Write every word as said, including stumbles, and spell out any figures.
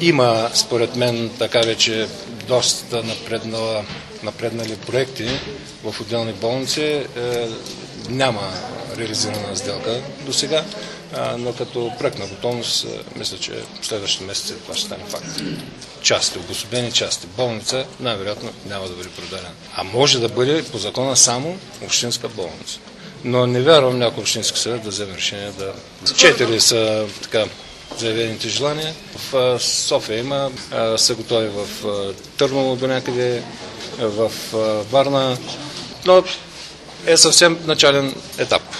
Има, според мен, така вече доста напреднала, напреднали проекти в отделни болници. Е, няма реализирана сделка до сега, но като проектна готовност, мисля, че в следващите месеци това ще стане факт. Части, обособени части, болница, най-вероятно няма да бъде продадена. А може да бъде по закона само общинска болница. Но не вярвам някой общински съвет да вземе решение да... Четири са така заявените желания. В София има, са готови в Търново до някъде, в Варна, но е съвсем начален етап.